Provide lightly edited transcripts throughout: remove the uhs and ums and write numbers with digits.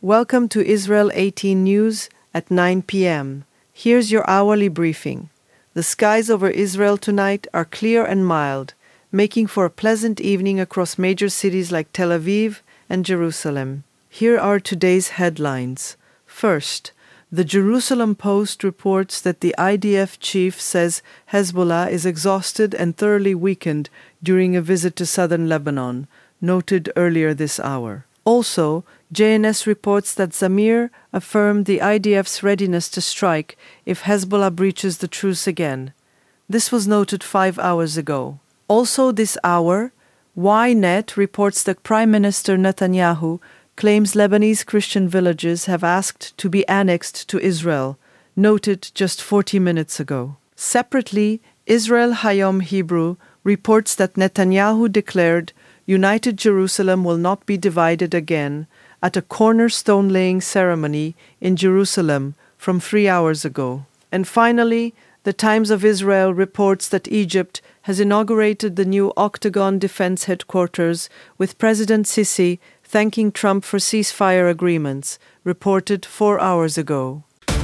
Welcome to Israel 18 News at 9 p.m. Here's your hourly briefing. The skies over Israel tonight are clear and mild, making for a pleasant evening across major cities like Tel Aviv and Jerusalem. Here are today's headlines. First, the Jerusalem Post reports that the IDF chief says Hezbollah is exhausted and thoroughly weakened during a visit to southern Lebanon, noted earlier this hour. Also, JNS reports that Zamir affirmed the IDF's readiness to strike if Hezbollah breaches the truce again. This was noted 5 hours ago. Also this hour, Ynet reports that Prime Minister Netanyahu claims Lebanese Christian villages have asked to be annexed to Israel, noted just 40 minutes ago. Separately, Israel Hayom Hebrew reports that Netanyahu declared United Jerusalem will not be divided again at a cornerstone-laying ceremony in Jerusalem from 3 hours ago. And finally, the Times of Israel reports that Egypt has inaugurated the new Octagon Defense Headquarters, with President Sisi thanking Trump for ceasefire agreements, reported 4 hours ago.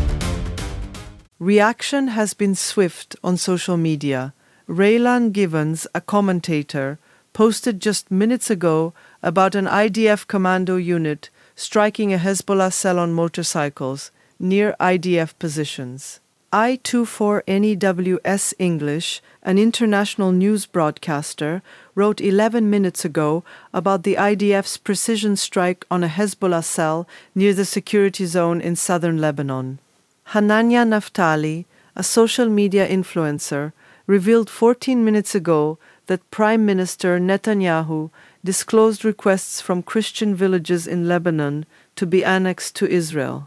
Reaction has been swift on social media. Raylan Givens, a commentator, posted just minutes ago about an IDF commando unit striking a Hezbollah cell on motorcycles near IDF positions. I24NEWS English, an international news broadcaster, wrote 11 minutes ago about the IDF's precision strike on a Hezbollah cell near the security zone in southern Lebanon. Hanania Naftali, a social media influencer, revealed 14 minutes ago that Prime Minister Netanyahu disclosed requests from Christian villages in Lebanon to be annexed to Israel.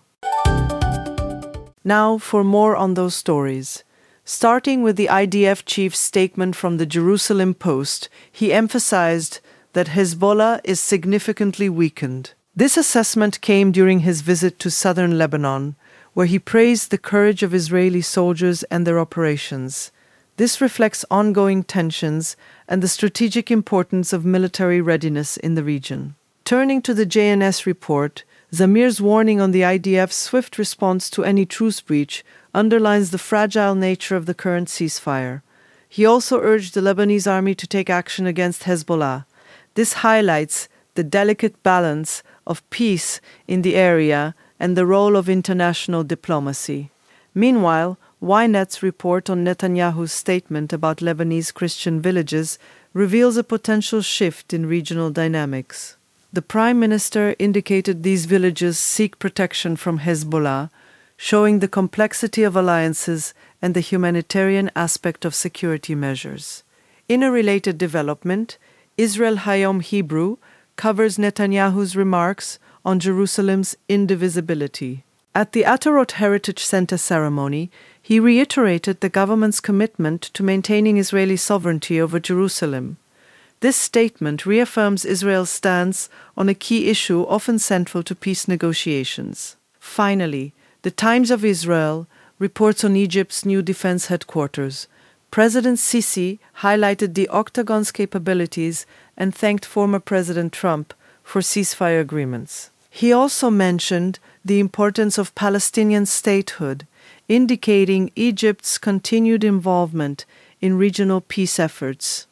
Now for more on those stories. Starting with the IDF chief's statement from the Jerusalem Post, he emphasized that Hezbollah is significantly weakened. This assessment came during his visit to southern Lebanon, where he praised the courage of Israeli soldiers and their operations. This reflects ongoing tensions and the strategic importance of military readiness in the region. Turning to the JNS report, Zamir's warning on the IDF's swift response to any truce breach underlines the fragile nature of the current ceasefire. He also urged the Lebanese army to take action against Hezbollah. This highlights the delicate balance of peace in the area and the role of international diplomacy. Meanwhile, Ynet's report on Netanyahu's statement about Lebanese Christian villages reveals a potential shift in regional dynamics. The Prime Minister indicated these villages seek protection from Hezbollah, showing the complexity of alliances and the humanitarian aspect of security measures. In a related development, Israel Hayom Hebrew covers Netanyahu's remarks on Jerusalem's indivisibility. At the Atarot Heritage Center ceremony, he reiterated the government's commitment to maintaining Israeli sovereignty over Jerusalem. This statement reaffirms Israel's stance on a key issue often central to peace negotiations. Finally, the Times of Israel reports on Egypt's new defense headquarters. President Sisi highlighted the Octagon's capabilities and thanked former President Trump for ceasefire agreements. He also mentioned the importance of Palestinian statehood, indicating Egypt's continued involvement in regional peace efforts.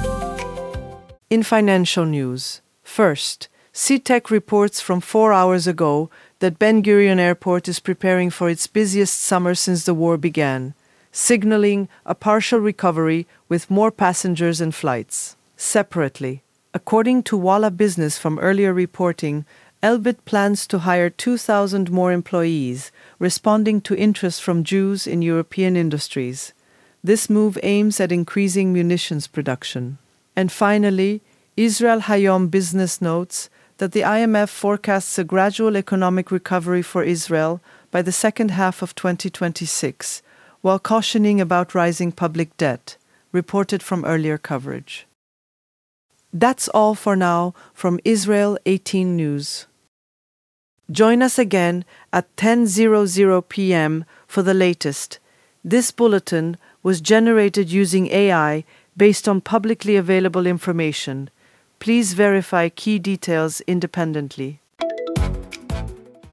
In financial news, first, CTEC reports from 4 hours ago that Ben Gurion Airport is preparing for its busiest summer since the war began, signaling a partial recovery with more passengers and flights. Separately, according to Walla Business from earlier reporting, Elbit plans to hire 2,000 more employees, responding to interest from Jews in European industries. This move aims at increasing munitions production. And finally, Israel Hayom Business notes that the IMF forecasts a gradual economic recovery for Israel by the second half of 2026, while cautioning about rising public debt, reported from earlier coverage. That's all for now from Israel 18 News. Join us again at 10:00 p.m. for the latest. This bulletin was generated using AI based on publicly available information. Please verify key details independently.